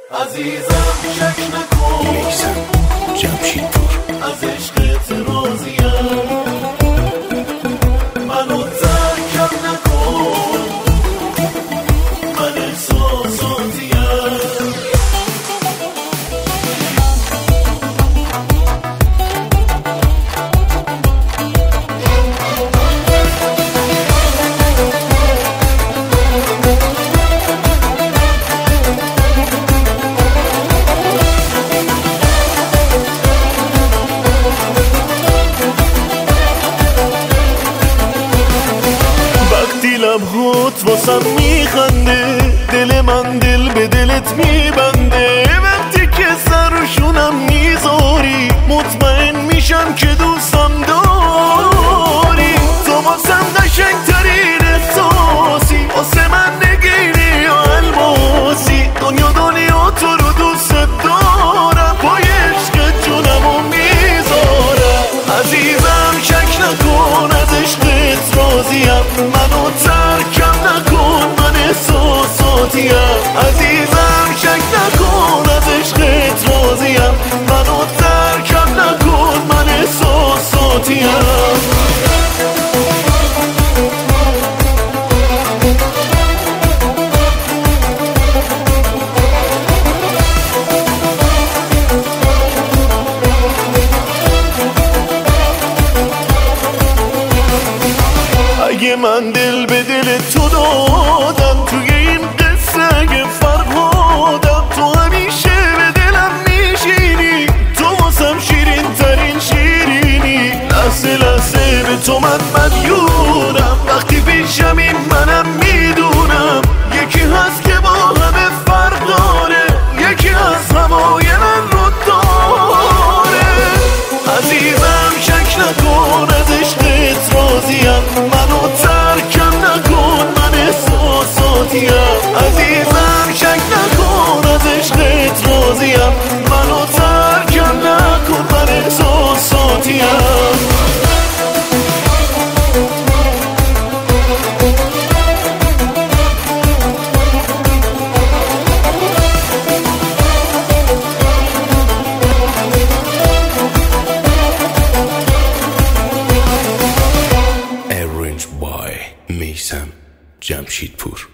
عزیزم شک نکن میثم جمشیدپور از عشقت راضیم منو ترکم نکن من احساساتیم لبهات واسم میخنده دل من دل به دلت میبنده وقتی که سرشونم میذاری مطمئن میشم که دوستم داری تو واسم قشنگترین احساسی واسه من نگیری و الماسی دنیا تو رو دوست دارم با عشق جونمو میذارم عزیزم شک نکن از عشقت راضیم منو ترکم نکن من احساساتیم عزیزم شک نکن از عشقت راضیم منو ترکم نکن من احساساتیم اگه من دل به دل تو دادم توی این قصه اگه فرهادم تو همیشه به دلم میشینی تو واسم شیرین ترین شیرینی لحظه لحظه به تو من مدیونم وقتی پیشمی منم میدونم یکی هست که با همه فرق داره یکی از هوای من رو داره عزیزم شک نکن از عشقت راضیم منو ترکم نکن من احساساتیم عزیزم شک نکن از عشقت راضیم منو ترکم نکن من احساساتیم میثم جمشیدپور